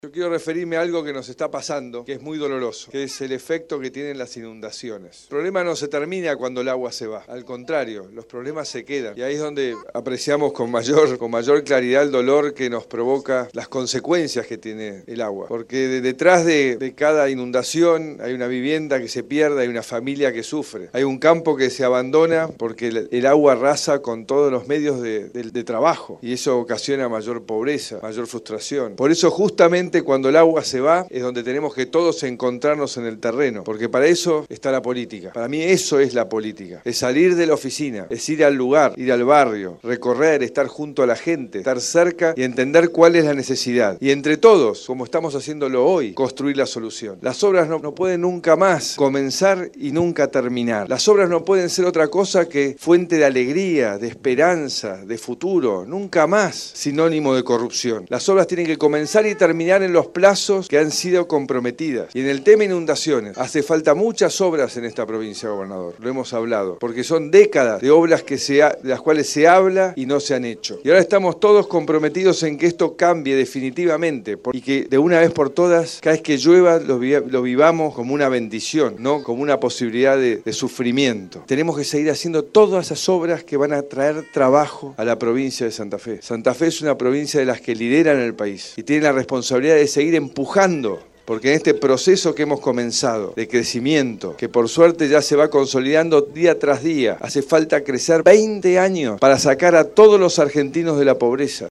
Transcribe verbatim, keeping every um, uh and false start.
Yo quiero referirme a algo que nos está pasando, que es muy doloroso, que es el efecto que tienen las inundaciones. El problema no se termina cuando el agua se va, al contrario, los problemas se quedan. Y ahí es donde apreciamos con mayor, con mayor claridad el dolor que nos provoca las consecuencias que tiene el agua. Porque de, detrás de, de cada inundación hay una vivienda que se pierde, hay una familia que sufre, hay un campo que se abandona porque el, el agua arrasa con todos los medios de, de, de trabajo. Y eso ocasiona mayor pobreza, mayor frustración. Por eso justamente cuando el agua se va es donde tenemos que todos encontrarnos en el terreno, porque para eso está la política. Para mí eso es la política, es salir de la oficina, es ir al lugar, ir al barrio, recorrer, estar junto a la gente, estar cerca y entender cuál es la necesidad. Y entre todos, como estamos haciéndolo hoy, construir la solución. Las obras no, no pueden nunca más comenzar y nunca terminar. Las obras no pueden ser otra cosa que fuente de alegría, de esperanza, de futuro, nunca más sinónimo de corrupción. Las obras tienen que comenzar y terminar en los plazos que han sido comprometidas. Y en el tema inundaciones, hace falta muchas obras en esta provincia, gobernador. Lo hemos hablado, porque son décadas de obras que se ha, de las cuales se habla y no se han hecho. Y ahora estamos todos comprometidos en que esto cambie definitivamente y que de una vez por todas, cada vez que llueva, lo, vi, lo vivamos como una bendición, no como una posibilidad de, de sufrimiento. Tenemos que seguir haciendo todas esas obras que van a traer trabajo a la provincia de Santa Fe. Santa Fe es una provincia de las que lideran el país y tiene la responsabilidad de seguir empujando, porque en este proceso que hemos comenzado de crecimiento, que por suerte ya se va consolidando día tras día, hace falta crecer veinte años para sacar a todos los argentinos de la pobreza.